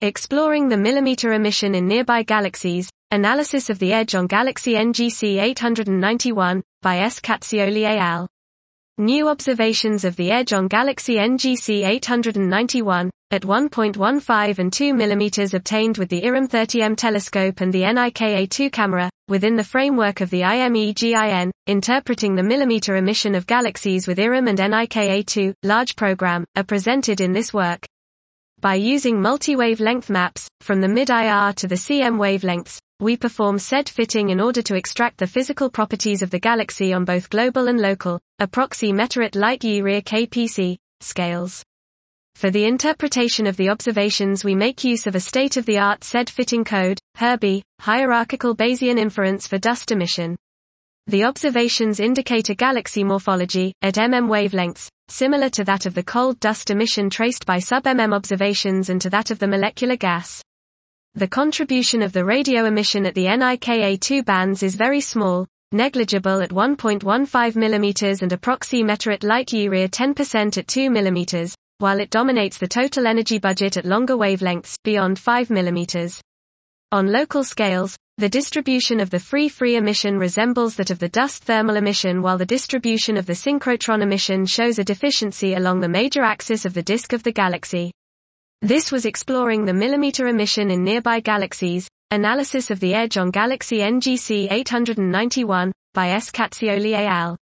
Exploring the millimeter emission in nearby galaxies, analysis of the edge on galaxy NGC 891, by S. Cazzioli et al. New observations of the edge on galaxy NGC 891, at 1.15 and 2 mm obtained with the IRM 30M telescope and the NIKA-2 camera, within the framework of the IMEGIN, interpreting the millimeter emission of galaxies with IRM and NIKA-2, large program, are presented in this work. By using multi-wavelength maps, from the mid-IR to the CM wavelengths, we perform SED fitting in order to extract the physical properties of the galaxy on both global and local, approximate light-year KPC, scales. For the interpretation of the observations we make use of a state-of-the-art SED fitting code, HIRBY, hierarchical Bayesian inference for dust emission. The observations indicate a galaxy morphology, at mm wavelengths, similar to that of the cold dust emission traced by sub-mm observations and to that of the molecular gas. The contribution of the radio emission at the NIKA-2 bands is very small, negligible at 1.15 mm and approximate light-year 10% at 2 mm, while it dominates the total energy budget at longer wavelengths, beyond 5 mm. On local scales, the distribution of the free emission resembles that of the dust thermal emission, while the distribution of the synchrotron emission shows a deficiency along the major axis of the disk of the galaxy. This was exploring the millimeter emission in nearby galaxies, analysis of the edge on galaxy NGC 891, by S. Cazzioli et al.